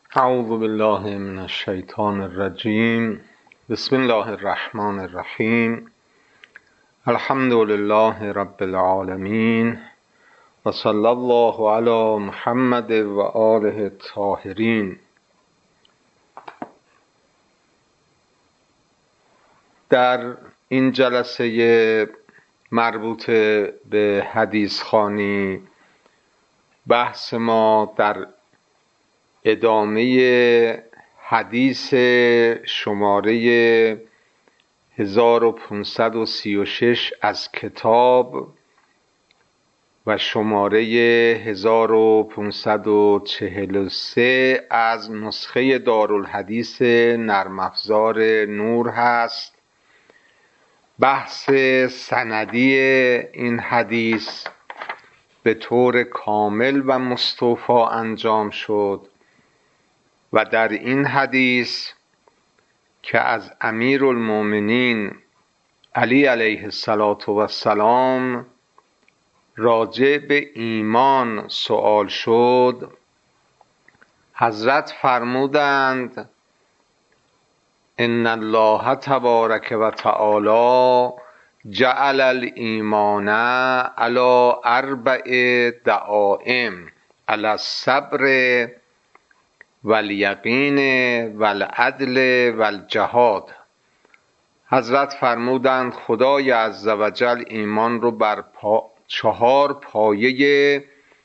اعوذ بالله من الشیطان الرجیم. بسم الله الرحمن الرحیم. الحمد لله رب العالمین و صلی الله علی محمد و آله الطاهرین. در این جلسه مربوط به حدیث خوانی بحث ما در ادامه حدیث شماره 1536 از کتاب و شماره 1543 از نسخه دارالحدیث نرم افزار نور هست. بحث سندی این حدیث به طور کامل و مستوفی انجام شد و در این حدیث که از امیرالمؤمنین علی علیه السلام راجع به ایمان سؤال شد، حضرت فرمودند ان الله تبارک و تعالی جعل الایمان علی 4 دعائم علی الصبر والیقین والعدل والجهاد. حضرت فرمودند خدای عزوجل ایمان رو بر 4 پایه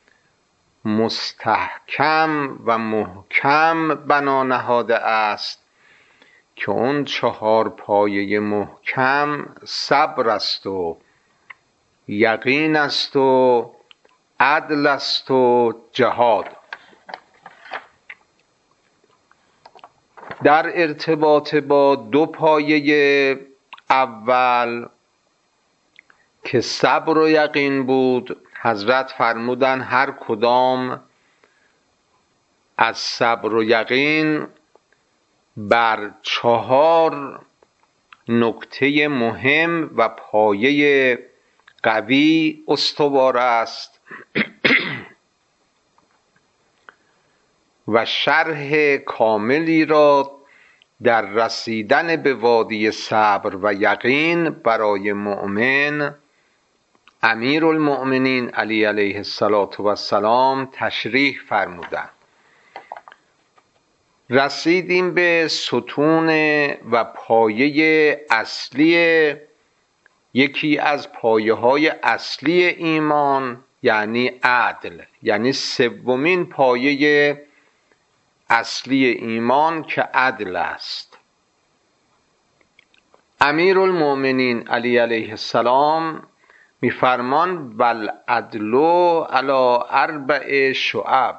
مستحکم و محکم بنا نهاده است که اون 4 پایه محکم صبر است و یقین است و عدل است و جهاد. در ارتباط با 2 پایه اول که صبر و یقین بود، حضرت فرمودن هر کدام از صبر و یقین بر 4 نکته مهم و پایه قوی استوار است و شرح کاملی را در رسیدن به وادی صبر و یقین برای مؤمن امیرالمؤمنین علی علیه السلام تشریح فرمودند. رسیدیم به ستون و پایه اصلی، یکی از پایه های اصلی ایمان یعنی عدل، یعنی 3مین پایه اصلی ایمان که عدل است. امیرالمؤمنین علی علیه السلام میفرمان والعدل علی 4 شعب.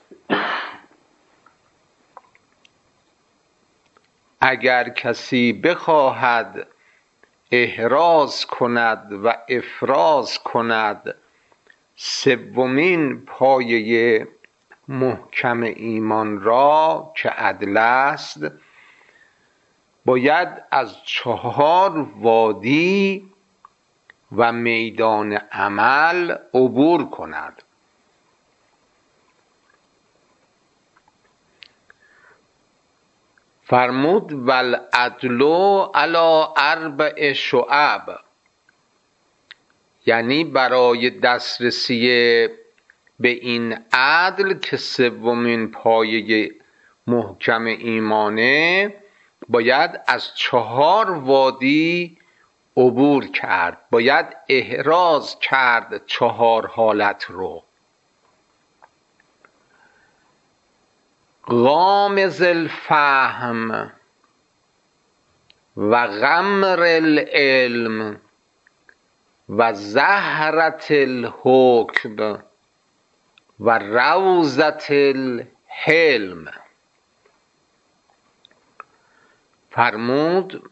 اگر کسی بخواهد احراز کند و افراز کند 3مین پایه محکم ایمان را که عدل است، باید از 4 وادی و میدان عمل عبور کند. فرمود والعدل علی 4 شعب، یعنی برای دسترسی به این عدل که 3مین پایه محکم ایمانه، باید از 4 وادی عبور کرد، باید احراز کرد 4 حالت رو. غامض الفهم و غمر العلم و زهرة الحکم و روضة الحلم. فرمود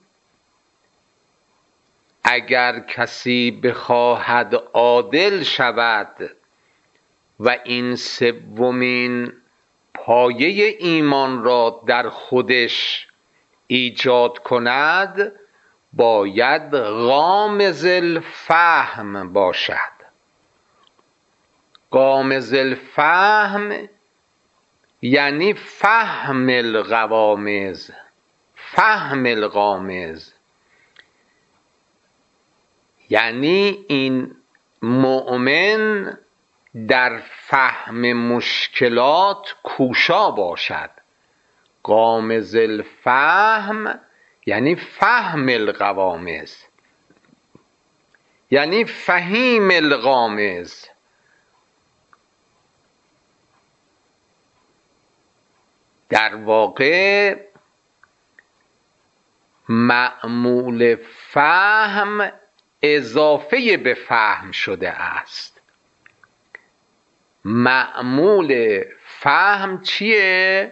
اگر کسی بخواهد عادل شود و این 3مین پایه ایمان را در خودش ایجاد کند، باید غامض الفهم باشد. غامض الفهم یعنی فهم الغوامض، فهم الغامض، یعنی این مؤمن در فهم مشکلات کوشا باشد. غامض الفهم یعنی فهم الغوامض، یعنی فهیم الغامض. در واقع معمول فهم اضافه به فهم شده است. معمول فهم چیه؟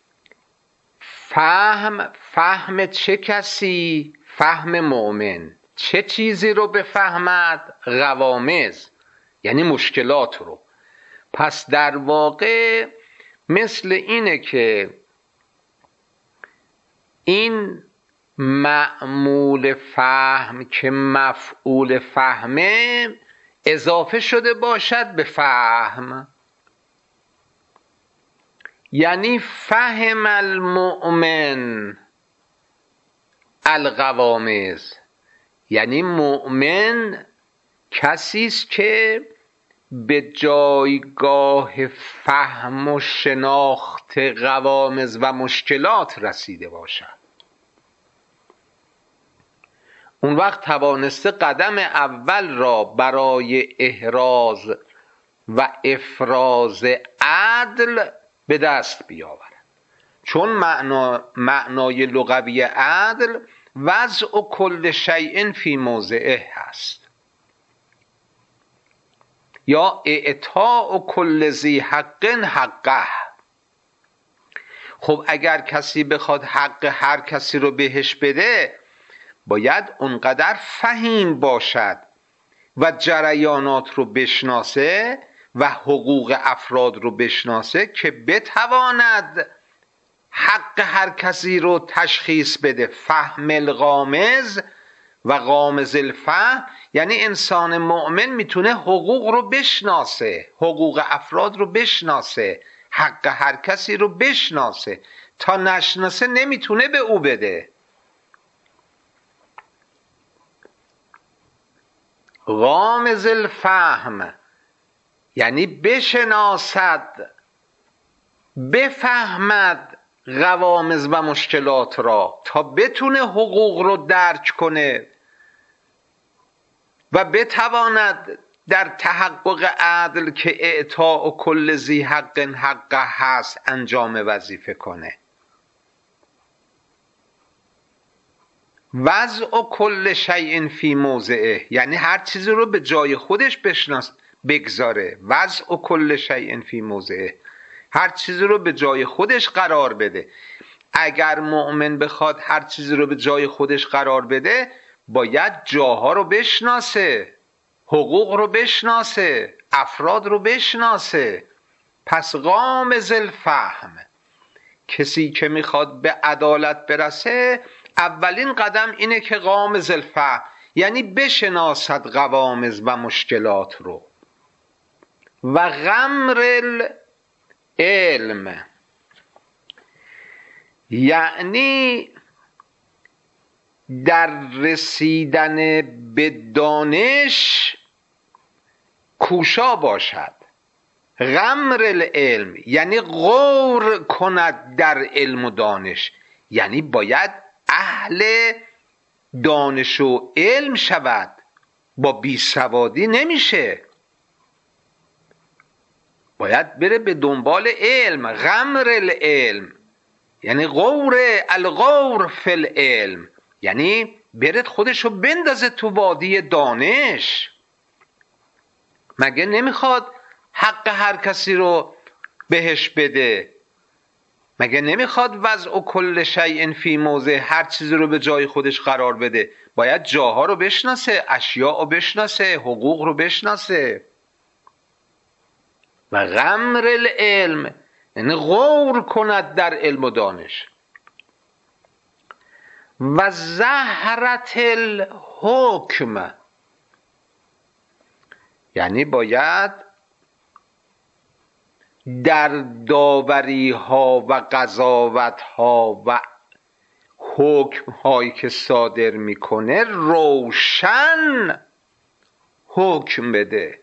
فهم چه کسی؟ فهم مؤمن چه چیزی رو بفهمد؟ غوامض یعنی مشکلات رو. پس در واقع مثل اینه که این معمول فهم که مفعول فهمه اضافه شده باشد به فهم، یعنی فهم المؤمن الغوامض، یعنی مؤمن کسی است که به جایگاه فهم و شناخت غوامض و مشکلات رسیده باشد. اون وقت توانسته قدم اول را برای احراز و افراز عدل به دست بیاورد. چون معنای لغوی عدل وضع کل شیء فی موضعه هست، یا اعطاء کل ذی حق حقه. خب اگر کسی بخواد حق هر کسی رو بهش بده، باید اونقدر فهیم باشد و جریانات رو بشناسه و حقوق افراد رو بشناسه که بتواند حق هر کسی رو تشخیص بده. فهم الغامض و غامض الفهم یعنی انسان مؤمن میتونه حقوق رو بشناسه، حقوق افراد رو بشناسه، حق هر کسی رو بشناسه. تا نشناسه نمیتونه به او بده. غامض الفهم یعنی بشناسد، بفهمد غوامض و مشکلات را تا بتونه حقوق رو درک کنه و بتواند در تحقق عدل که اعطاء کل ذی حق حقه هست انجام وظیفه کنه. وضع کل شیء فی موضعه یعنی هر چیزی رو به جای خودش بگذاره. وضع کل شیء فی موضعه، هر چیزی رو به جای خودش قرار بده. اگر مؤمن بخواد هر چیزی رو به جای خودش قرار بده، باید جاها رو بشناسه، حقوق رو بشناسه، افراد رو بشناسه. پس غامض الفهم، کسی که میخواد به عدالت برسه اولین قدم اینه که غامض الفهم یعنی بشناسد غوامض و مشکلات رو. و غمر العلم یعنی در رسیدن به دانش کوشا باشد. غمر العلم یعنی غور کند در علم و دانش، یعنی باید اهل دانش و علم شود. با بیسوادی نمیشه، باید بره به دنبال علم. غمر العلم یعنی الغور فی العلم، یعنی برد خودشو بندازه تو وادی دانش. مگه نمیخواد حق هر کسی رو بهش بده؟ مگه نمیخواد وضع کل شیء فی موضع هر چیزی رو به جای خودش قرار بده؟ باید جاها رو بشناسه، اشیاء رو بشناسه، حقوق رو بشناسه. و غمر العلم یعنی غور کند در علم و دانش. و زهرت الحکم یعنی باید در داوری ها و قضاوت ها و حکم هایی که صادر میکنه روشن حکم بده،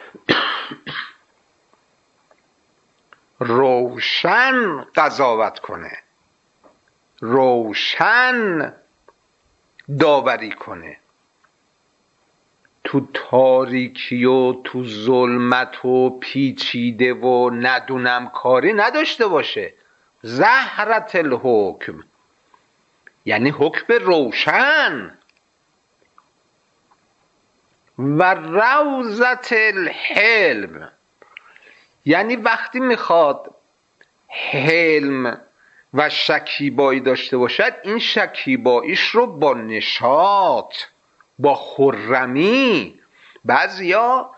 روشن قضاوت کنه، روشن داوری کنه، تو تاریکی و تو ظلمت و پیچیده و ندونم کاری نداشته باشه. زهرت الحکم یعنی حکم روشن. و روضت الحلم یعنی وقتی میخواد حلم و شکیبایی داشته باشد، این شکیباییش رو با نشاط، با خرمی، بعضیا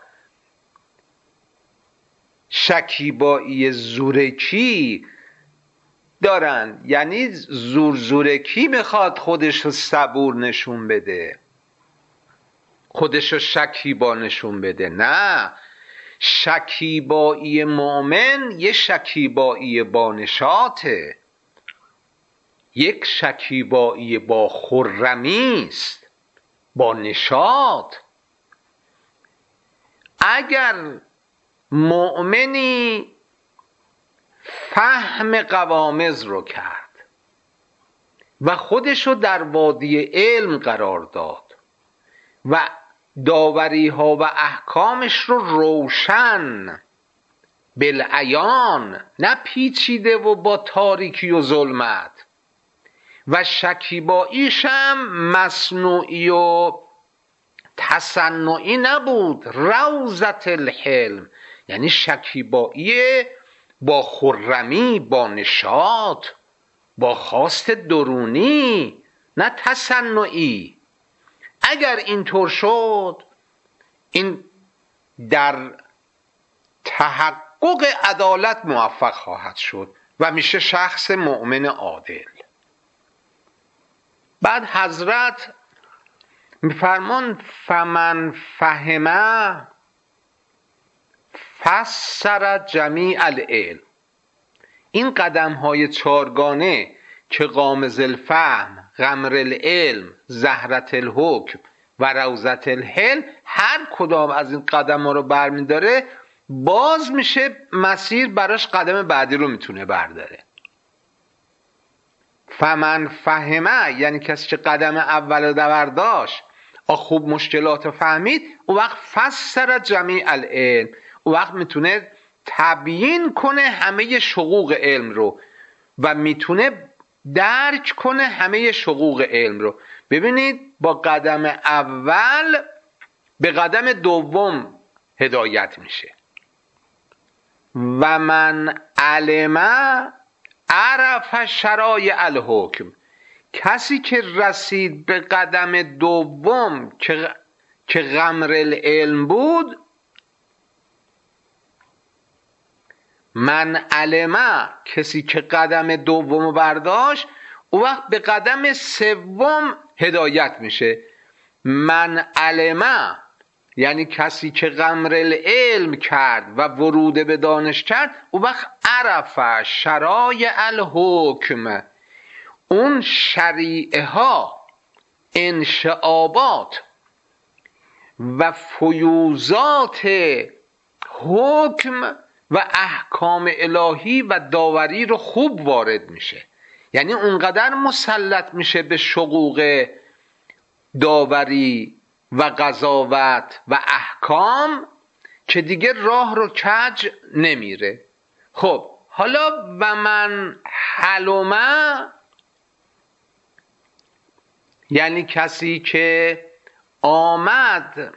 شکیبایی زورکی دارن، یعنی زورکی میخواد خودشو صبور نشون بده، خودشو شکیبا نشون بده. نه، شکیبایی مؤمن یه شکیبایی با نشاطه، یک شکیبایی با خرمی است، با نشاط. اگر مؤمنی فهم قوامض رو کرد و خودشو در وادی علم قرار داد و داوری ها و احکامش رو روشن بالعیان، نه پیچیده و با تاریکی و ظلمت، و شکیباییش هم مصنوعی و تصنعی نبود، روضت الحلم یعنی شکیبایی با خرمی، با نشاط، با خواست درونی، نه تصنعی. اگر اینطور شد، این در تحقق عدالت موفق خواهد شد و میشه شخص مؤمن عادل. بعد حضرت میفرمان فمن فهمه فسر جمیع العلم. این قدم های چارگانه که غامض الفهم، غمر العلم، زهرت الحکم و روضت الحلم، هر کدام از این قدم ها رو برمیداره، باز میشه مسیر براش قدم بعدی رو میتونه برداره. فمن فهمه یعنی کسی که قدم اول رو برداشت، خوب مشکلات رو فهمید، اون وقت فسر جمیع العلم، اون وقت میتونه تبیین کنه همه شقوق علم رو و میتونه درک کنه همه شقوق علم رو. ببینید، با قدم اول به قدم دوم هدایت میشه. و من علم عرف شرایع الحکم. کسی که رسید به قدم دوم که غمر العلم بود، من علم کسی که قدم دوم برداشت، اون وقت به قدم سوم هدایت میشه. من علم یعنی کسی که غمر العلم کرد و ورود به دانش کرد، اون وقت عرف شرایع الحکم، اون شریعه ها، انشعابات و فیوزات حکم و احکام الهی و داوری رو خوب وارد میشه. یعنی اونقدر مسلط میشه به شقوق داوری و قضاوت و احکام که دیگه راه رو کج نمیره. خب حالا و من حلمه یعنی کسی که آمد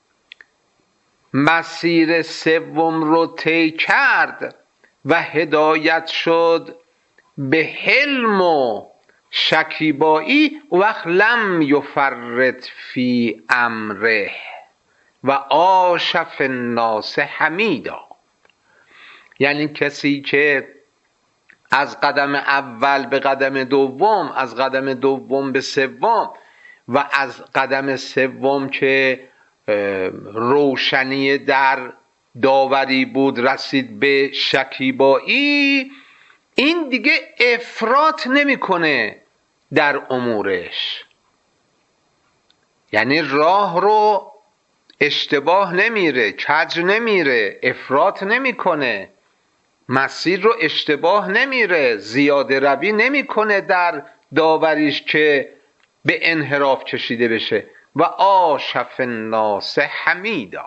مسیر سوم رو طی کرد و هدایت شد به حلم و شکیبایی، وقت لم یفرط فی امره و عاش فی الناس حمیدا. یعنی کسی که از قدم اول به قدم دوم، از قدم دوم به سوم و از قدم سوم که روشنی در داوری بود رسید به شکیبایی، این دیگه افراط نمیکنه در امورش، یعنی راه رو اشتباه نمیره، کج نمیره، افراط نمیکنه، مسیر رو اشتباه نمیره، زیاده روی نمیکنه در داوریش که به انحراف کشیده بشه. و آشف الناس حمیدا،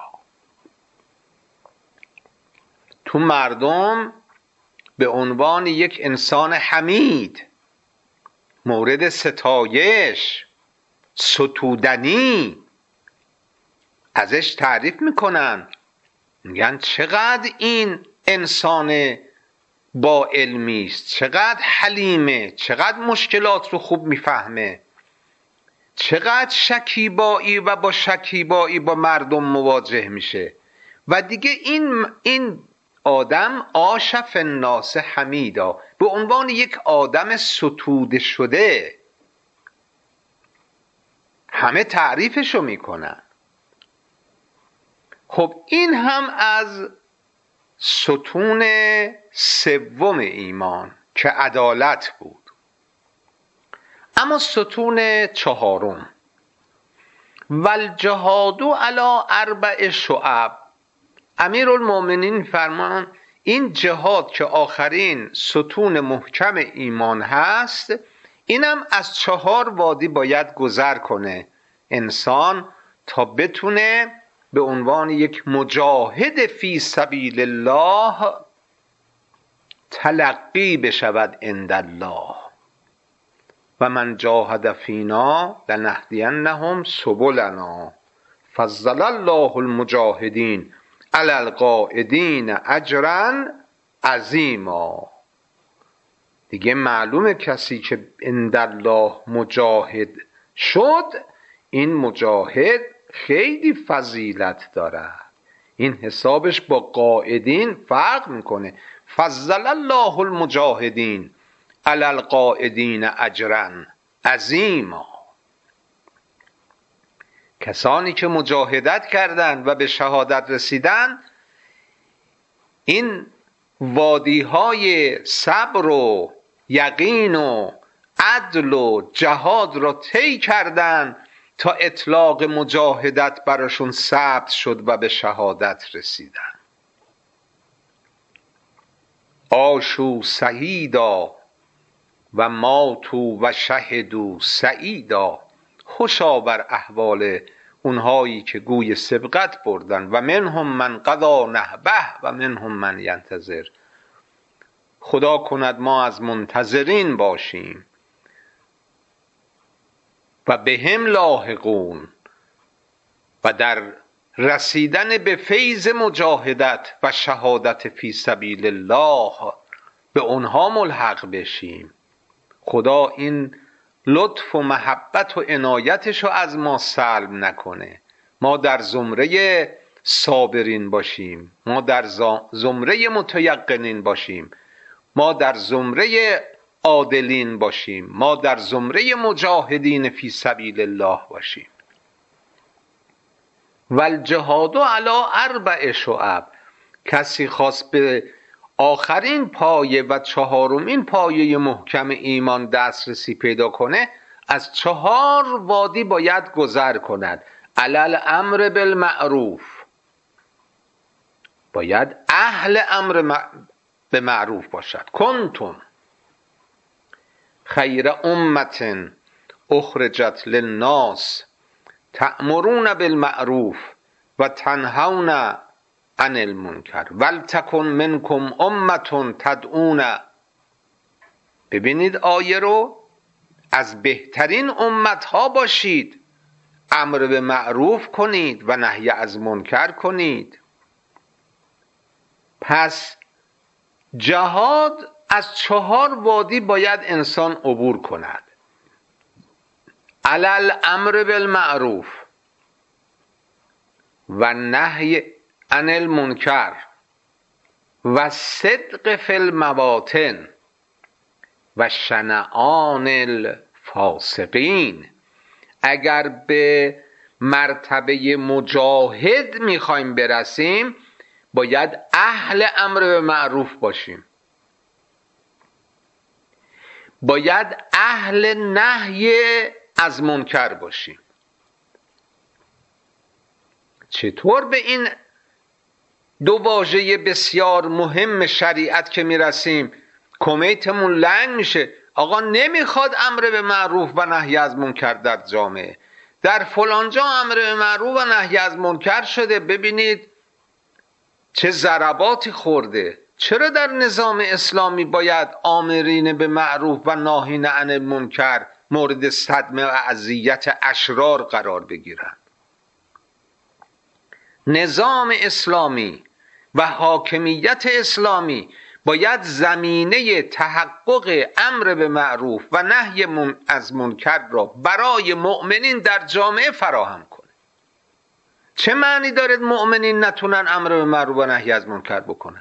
تو مردم به عنوان یک انسان حمید، مورد ستایش، ستودنی ازش تعریف میکنن، میگن چقدر این انسان با علمی است، چقدر حلیمه، چقدر مشکلات رو خوب میفهمه، چقدر شکیبایی و با شکیبایی با مردم مواجه میشه. و دیگه این آدم آشف الناس حمیدا، به عنوان یک آدم ستوده شده همه تعریفشو میکنن. خب این هم از ستون سوم ایمان که عدالت بود. اما ستون چهارم، والجهاد علی 4 شعب، امیرالمومنین فرمان این جهاد که آخرین ستون محکم ایمان هست، اینم از 4 وادی باید گذر کنه انسان تا بتونه به عنوان یک مجاهد فی سبیل الله تلقی بشود عند الله. و من جاهد فینا لنهدینهم سبلنا فضل الله المجاهدین علی القاعدین اجرا عظیما. دیگه معلومه کسی که عند الله مجاهد شد، این مجاهد خیلی فضیلت داره، این حسابش با قاعدین فرق میکنه. فضل الله المجاهدین علی القاعدین اجرا عظیما. کسانی که مجاهدت کردند و به شهادت رسیدن، این وادیهای صبر و یقین و عدل و جهاد را طی کردند تا اطلاق مجاهدت براشون ثبت شد و به شهادت رسیدن. عاشوا سعیدا و ماتوا و شهدوا سعیدا. خوشا بر احوال اونهایی که گوی سبقت بردن. و منهم من قضا نحبه و منهم من ینتظر. خدا کند ما از منتظرین باشیم و بهم لاحقون، و در رسیدن به فیض مجاهدت و شهادت فی سبیل الله به اونها ملحق بشیم. خدا این لطف و محبت و عنایتش رو از ما سلب نکنه، ما در زمره صابرین باشیم، ما در زمره متیقنین باشیم، ما در زمره عادلین باشیم، ما در زمره مجاهدین فی سبیل الله باشیم. والجهاد علی 4 شعب، کسی خواست به آخرین پایه و 4مین پایه محکم ایمان دسترسی پیدا کنه، از 4 وادی باید گذر کند. علی الامر بالمعروف، باید اهل امر به معروف باشد. کنتم خیر امة اخرجت للناس تأمرون بالمعروف و تنهون عن المنکر ولتکن منکم امة تدعون. ببینید آیه رو، از بهترین امتها باشید، امر به معروف کنید و نهی از منکر کنید. پس جهاد از 4 وادی باید انسان عبور کند. علی الامر بالمعروف و نهی عن المنکر و صدق فی المواطن و شنعان الفاسقین. اگر به مرتبه مجاهد میخوایم برسیم، باید اهل امر به معروف باشیم، باید اهل نهی از منکر باشیم. چطور به این دو واژه بسیار مهم شریعت که میرسیم کمیتمون لنگ میشه؟ آقا نمیخواد امر به معروف و نهی از منکر در جامعه. در فلانجا امر به معروف و نهی از منکر شده، ببینید چه ضرباتی خورده. چرا در نظام اسلامی باید آمرین به معروف و ناهین عن المنکر مورد صدمه و اذیت اشرار قرار بگیرند؟ نظام اسلامی و حاکمیت اسلامی باید زمینه تحقق امر به معروف و نهی از منکر را برای مؤمنین در جامعه فراهم کنه. چه معنی دارد مؤمنین نتونن امر به معروف و نهی از منکر بکنن؟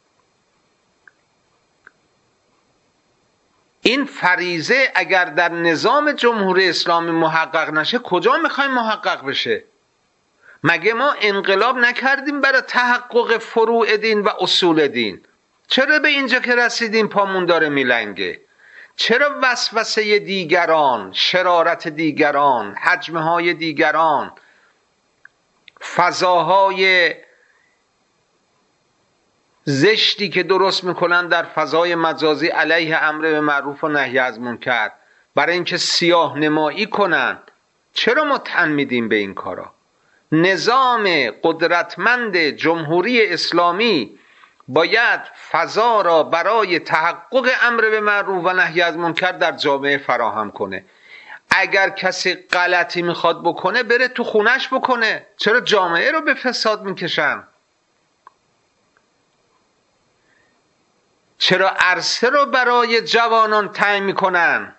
این فریضه اگر در نظام جمهوری اسلامی محقق نشه کجا میخوایم محقق بشه؟ مگه ما انقلاب نکردیم برای تحقق فروع دین و اصول دین؟ چرا به اینجا که رسیدیم پامون داره میلنگه؟ چرا وسوسه دیگران، شرارت دیگران، حجمه های دیگران، فضاهای زشتی که درست میکنن در فضای مجازی علیه امر به معروف و نهی از منکر برای اینکه سیاه نمایی کنن؟ چرا ما تن میدیم به این کارا؟ نظام قدرتمند جمهوری اسلامی باید فضا را برای تحقق امر به معروف و نهی از منکر در جامعه فراهم کنه. اگر کسی غلطی میخواد بکنه بره تو خونش بکنه. چرا جامعه رو به فساد میکشن؟ چرا عرصه رو برای جوانان تعیین میکنن؟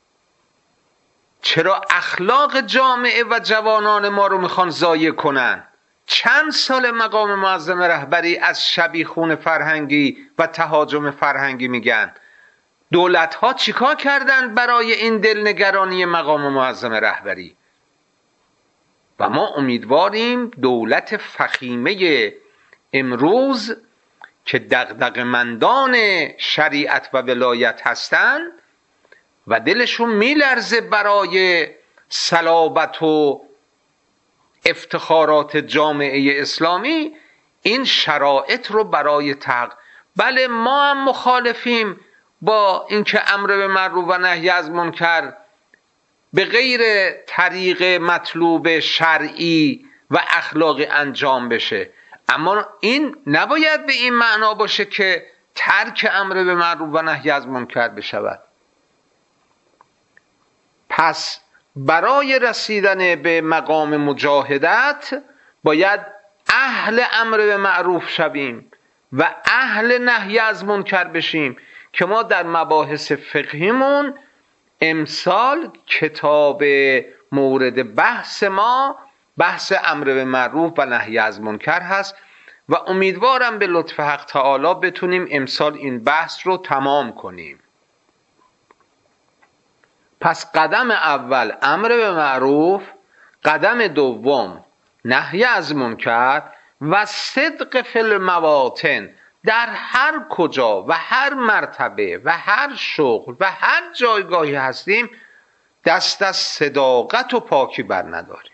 چرا اخلاق جامعه و جوانان ما رو میخوان ضایع کنن؟ چند سال مقام معظم رهبری از شبیخون فرهنگی و تهاجم فرهنگی میگن. دولت ها چیکار کردن برای این دلنگرانی مقام معظم رهبری؟ و ما امیدواریم دولت فخیمه امروز که دغدغه‌مندان شریعت و ولایت هستند و دلشون میلرزه برای صلابت و افتخارات جامعه اسلامی، این شرایط رو برای بله ما هم مخالفیم با اینکه امر به معروف و نهی از منکر به غیر طریق مطلوب شرعی و اخلاقی انجام بشه، اما این نباید به این معنا باشه که ترک امر به معروف و نهی از منکر بشود. پس برای رسیدن به مقام مجاهدت باید اهل امر به معروف شویم و اهل نهی از منکر بشیم که ما در مباحث فقهیمون امسال کتاب مورد بحث ما بحث امر به معروف و نهی از منکر هست و امیدوارم به لطف حق تعالی بتونیم امسال این بحث رو تمام کنیم. پس قدم اول امر به معروف، قدم دوم نهی از منکر و صدق فی المواطن. در هر کجا و هر مرتبه و هر شغل و هر جایگاهی هستیم دست از صداقت و پاکی بر نداریم.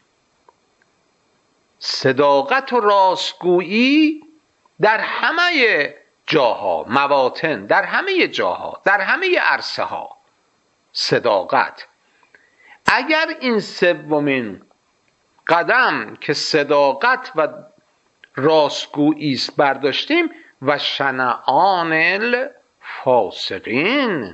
صداقت و راستگویی در همه جاها، مواطن، در همه جاها، در همه عرصه ها صداقت. اگر این سومین قدم که صداقت و راستگویی است برداشتیم و شنعان الفاسقین،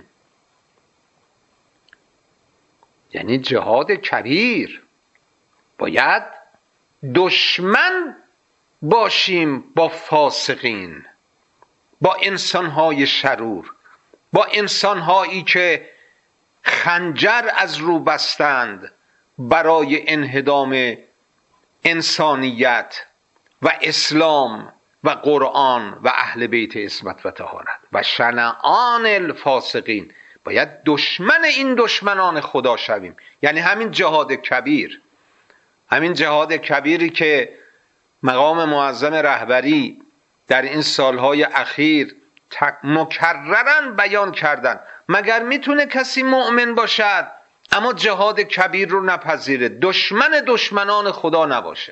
یعنی جهاد کبیر، باید دشمن باشیم با فاسقین، با انسانهای شرور، با انسانهایی که خنجر از رو بستند برای انهدام انسانیت و اسلام و قرآن و اهل بیت عصمت و طهارت. و شنعان الفاسقین، باید دشمن این دشمنان خدا شویم، یعنی همین جهاد کبیر، همین جهاد کبیری که مقام معظم رهبری در این سالهای اخیر مکررن بیان کردن. مگر میتونه کسی مؤمن باشد اما جهاد کبیر رو نپذیره، دشمن دشمنان خدا نباشه،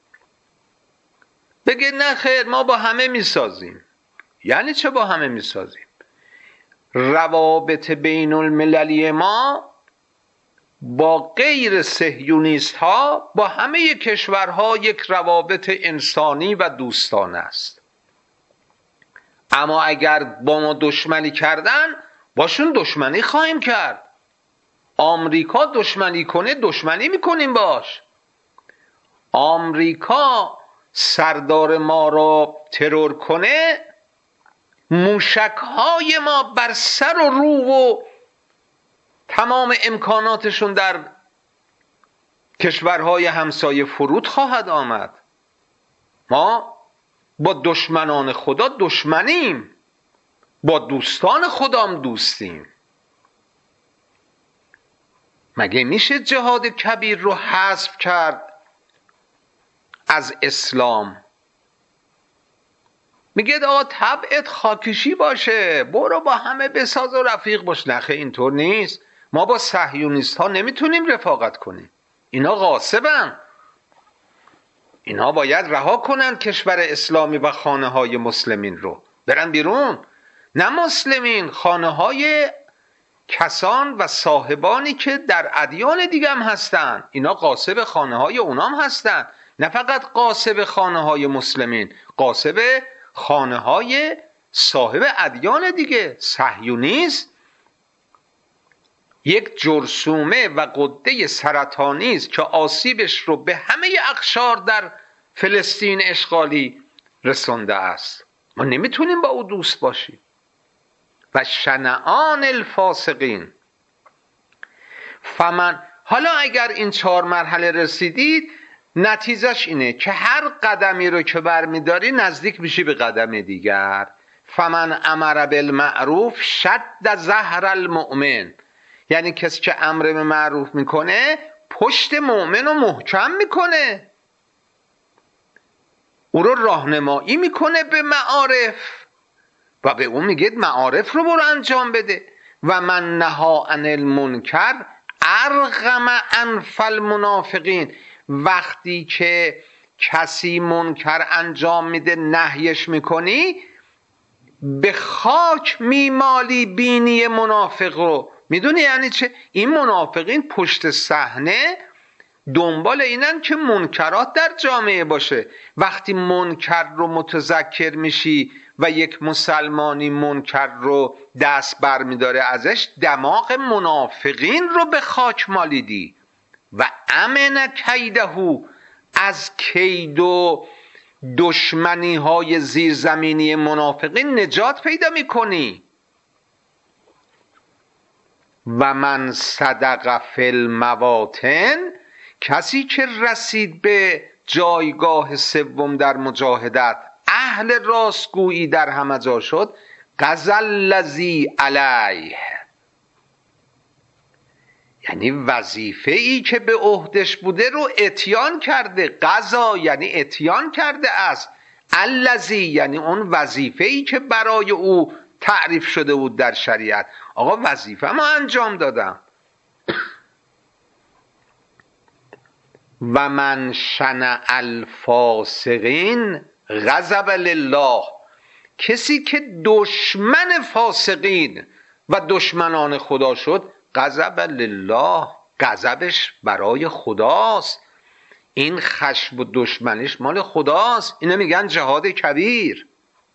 بگه نه خیر ما با همه میسازیم؟ یعنی چه با همه میسازیم؟ روابط بین المللی ما با غیر صهیونیست ها با همه کشورها یک روابط انسانی و دوستانه است. اما اگر با ما دشمنی کردن باشون دشمنی خواهیم کرد. آمریکا دشمنی کنه دشمنی میکنیم باش. آمریکا سردار ما را ترور کنه، موشک‌های ما بر سر و رو و تمام امکاناتشون در کشورهای همسایه فرود خواهد آمد. ما با دشمنان خدا دشمنیم، با دوستان خدام دوستیم. مگه میشه جهاد کبیر رو حذف کرد از اسلام؟ میگه آقا طبعت خاکشی باشه، برو با همه بساز و رفیق باش. نخه اینطور نیست. ما با صهیونیست ها نمیتونیم رفاقت کنیم. اینا غاصبن. اینا باید رها کنن کشور اسلامی و خانه های مسلمین رو، برن بیرون. نه مسلمین، خانه های کسان و صاحبانی که در ادیان دیگه هم هستن. اینا غاصب خانه های اونام هستن. نه فقط غاصب خانه های مسلمین، غاصب خانه های صاحب ادیان دیگه. صهیونیست یک جرثومه و غده سرطانی است که آسیبش رو به همه اقشار در فلسطین اشغالی رسانده است. ما نمیتونیم با او دوست باشیم. و شنعان الفاسقین فمن. حالا اگر این 4 مرحله رسیدید، نتیجهش اینه که هر قدمی رو که برمیداری نزدیک میشی به قدم دیگر. فمن امر بالمعروف شد ظهر المؤمن. یعنی کسی که امر به معروف میکنه پشت مؤمن رو محکم میکنه، او رو راهنمایی میکنه به معارف و به اون میگه معارف رو برو انجام بده. و من نها عن المنکر ارغم انف المنافقین. وقتی که کسی منکر انجام میده نهیش میکنی، به خاک میمالی بینی منافق رو. میدونی یعنی چه؟ این منافقین پشت صحنه دنبال اینن که منکرات در جامعه باشه. وقتی منکر رو متذکر میشی و یک مسلمانی منکر رو دست بر میداره ازش، دماغ منافقین رو به خاک مالیدی. و امن کیدهو، از کید و دشمنی های زیرزمینی منافقین نجات پیدا میکنی. و من صدق فی المواطن، کسی که رسید به جایگاه سوم در مجاهدت، اهل راستگویی در همه جا شد، قضى الذی علیه، یعنی وظیفه ای که به عهدش بوده رو اتیان کرده. قضا یعنی اتیان کرده است. الذی یعنی اون وظیفه ای که برای او تعریف شده بود در شریعت. آقا وظیفه ما انجام دادم. و من شنع الفاسقین غضب لله، کسی که دشمن فاسقین و دشمنان خدا شد، غضب لله، غضبش برای خداست. این خشم و دشمنیش مال خداست. اینو میگن جهاد کبیر.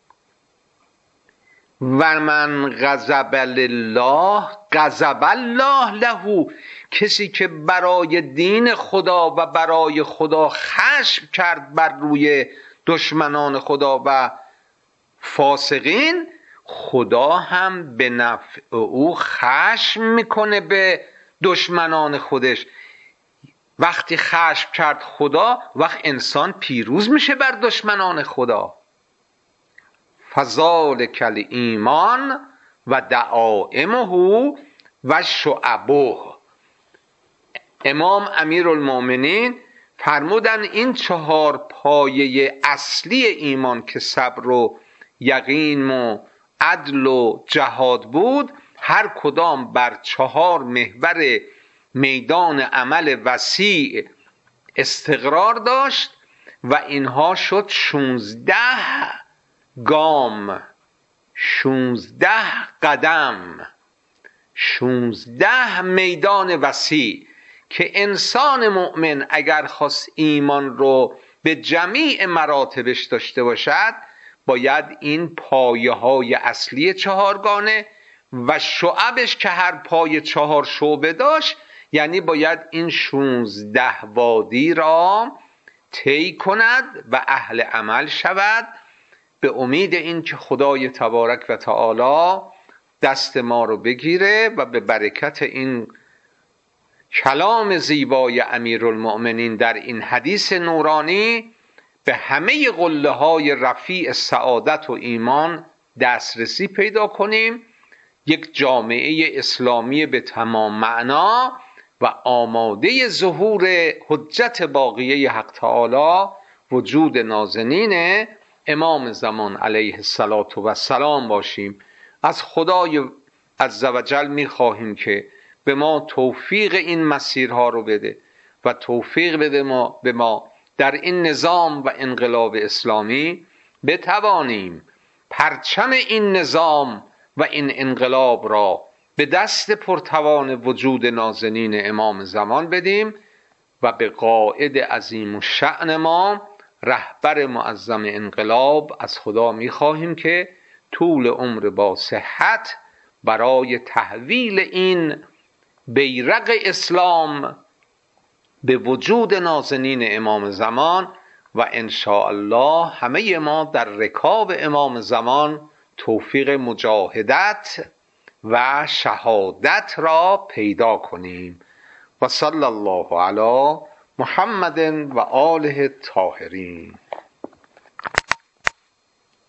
و من غضب لله غضب الله له، کسی که برای دین خدا و برای خدا خشم کرد بر روی دشمنان خدا و فاسقین، خدا هم به نفع او خشم میکنه به دشمنان خودش. وقتی خشم کرد خدا، وقت انسان پیروز میشه بر دشمنان خدا. فذلک الایمان و دعائمه و شعبه. امام امیرالمؤمنین فرمودن این 4 پایه اصلی ایمان که صبر و یقین و عدل و جهاد بود، هر کدام بر 4 محور میدان عمل وسیع استقرار داشت و اینها شد 16 گام، 16 قدم، 16 میدان وسیع که انسان مؤمن اگر خواست ایمان رو به جمیع مراتبش داشته باشد، باید این پایه های اصلی 4گانه و شعبش که هر پایه 4 شعبه داشت، یعنی باید این 16 وادی را طی کند و اهل عمل شود، به امید این که خدای تبارک و تعالی دست ما رو بگیره و به برکت این کلام زیبای امیرالمؤمنین در این حدیث نورانی به همه قله های رفیع سعادت و ایمان دسترسی پیدا کنیم، یک جامعه اسلامی به تمام معنا و آماده ظهور حجت باقیه حق تعالی، وجود نازنین امام زمان علیه السلام باشیم. از خدای عزوجل می‌خواهیم که به ما توفیق این مسیرها رو بده و توفیق بده به ما در این نظام و انقلاب اسلامی بتوانیم پرچم این نظام و این انقلاب را به دست پرتوان وجود نازنین امام زمان بدیم و به قائد عظیم الشأن ما، رهبر معظم انقلاب، از خدا می‌خواهیم که طول عمر با صحت برای تحویل این بیرق اسلام به وجود نازنین امام زمان و انشاءالله همه ما در رکاب امام زمان توفیق مجاهدت و شهادت را پیدا کنیم. و صلی الله علی محمد و آله الطاهرین.